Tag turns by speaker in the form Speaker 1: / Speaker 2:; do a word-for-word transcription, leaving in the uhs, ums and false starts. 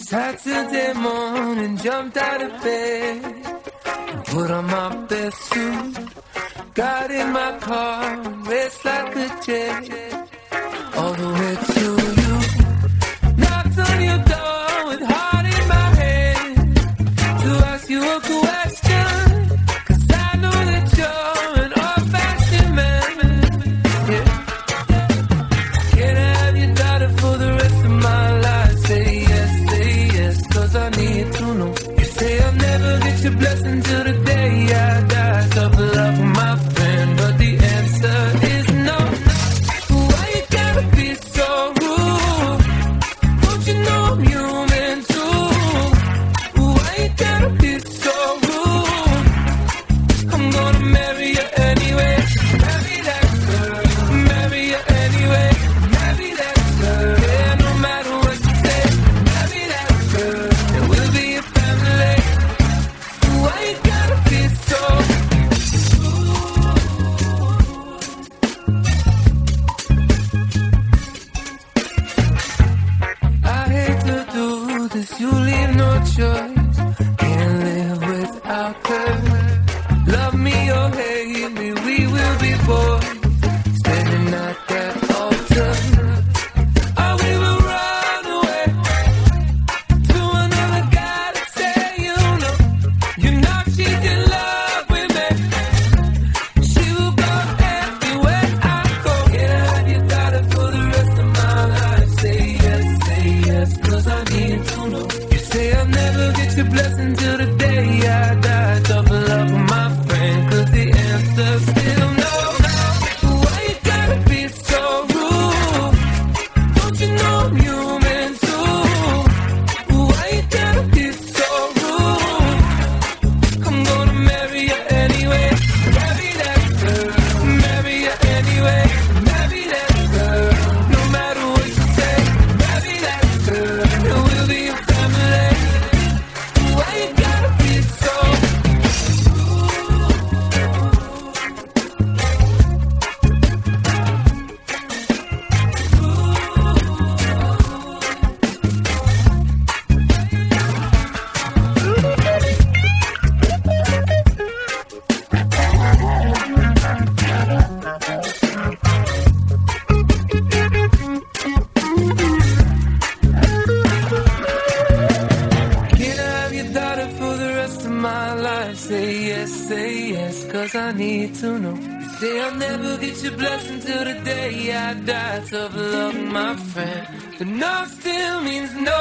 Speaker 1: Saturday morning, jumped out of bed, put on my best suit, got in my car, raced like a jet, all the way to you. Knocked on your door with heart in my hand to ask you a question, 'cause I know that you're an old-fashioned man. Yeah. Can I have your daughter for the rest of my life? Say yes, say yes, 'cause I need to know. You say I'll never get your blessing till the day I die. Tough love with my friend, but the answer is no. Why you gotta be so rude? Don't you know I'm human too? Why you gotta be so rude? I'm gonna marry you anyway. Marry that girl. Marry you anyway. Marry that girl. Yeah, no matter what you say. Marry that girl. And we'll be a family. Why you gotta be so I hate to do this, you leave no choice. Can't live without her. Love me or hate me, we will be boys. Standing at that altar. Or we will run away to another guy to say you know. You know she's in love with me. She will go everywhere I go. Can I have your daughter for the rest of my life? Say yes, say yes, 'cause I need to know. You say I'll never get your blessing till the day I die. Tough love with my friend, 'cause the answer's still no. Why you gotta be so rude? Don't you know I'm human too? Why you gotta be so rude? I'm gonna marry you anyway. Marry that girl. Marry you anyway. Marry that girl. No matter what you say. Marry that girl. And we'll be a family. Why you gotta be so Can I have your daughter for the rest of my life? Say yes, say yes, 'cause I need to know. You say I'll never get your blessing till the day I die. Tough love, my friend, but no still means no.